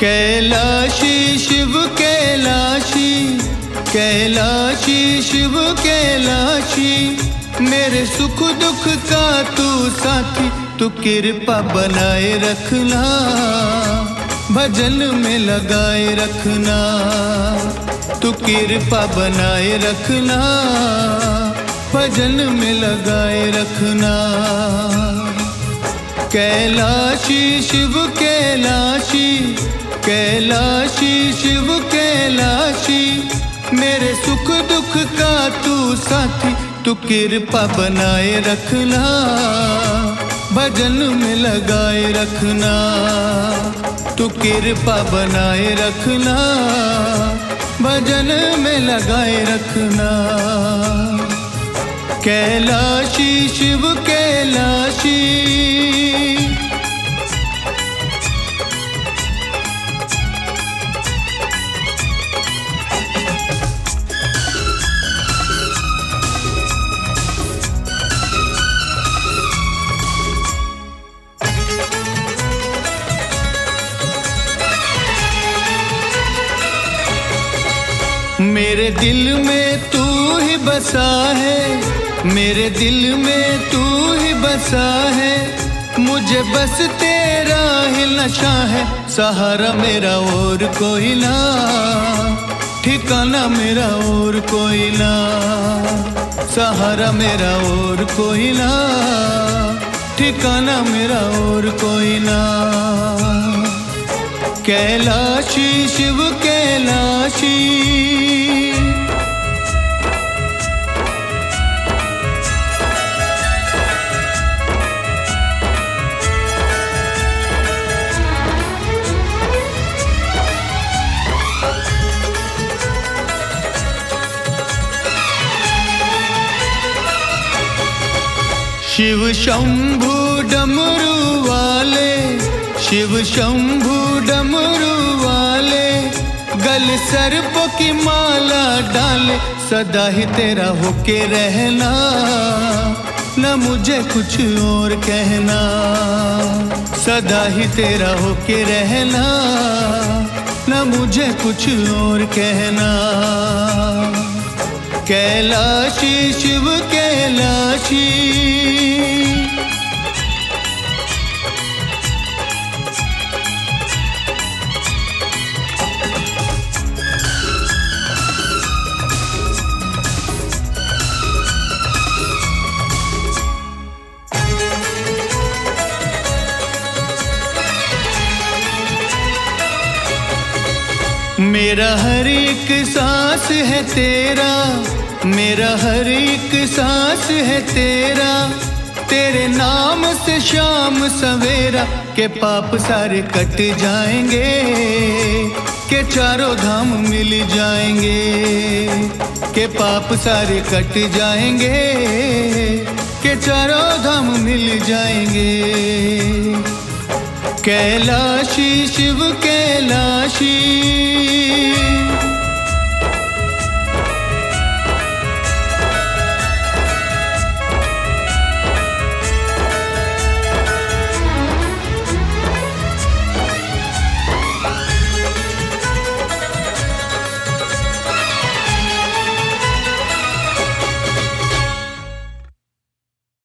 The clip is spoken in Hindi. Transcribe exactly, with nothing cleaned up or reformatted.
कैलाशी शिव कैलाशी, कैलाशी शिव कैलाशी, मेरे सुख दुख का तू साथी, तू कृपा बनाए रखना, भजन में लगाए रखना, तू कृपा बनाए रखना, भजन में लगाए रखना। कैलाशी शिव कैलाशी, कैलाशी शिव कैलाशी, मेरे सुख दुख का तू साथी, तू कृपा बनाए रखना, भजन में लगाए रखना, तू कृपा बनाए रखना, भजन में लगाए रखना। कैलाशी शिव कैलाशी, मेरे दिल में तू ही बसा है, मेरे दिल में तू ही बसा है, मुझे बस तेरा ही नशा है, सहारा मेरा और कोई ना, ठिकाना मेरा और कोई ना, सहारा मेरा और कोई ना, ठिकाना मेरा और कोई ना। कैलाशी शिव कैलाशी, शिव शंभु डमरू वाले, शिव शंभु डमरू वाले, गल सर्प की माला डाले, सदा ही तेरा होके रहना, न मुझे कुछ और कहना, सदा ही तेरा होके रहना, न मुझे कुछ और कहना। कैलाशी शिव कैलाशी, मेरा हर एक सांस है तेरा, मेरा हर एक सांस है तेरा, तेरे नाम से शाम सवेरा, के पाप सारे कट जाएंगे, के चारों धाम मिल जाएंगे, के पाप सारे कट जाएंगे, के चारों धाम मिल जाएंगे। कैलाशी शिव कैलाशी,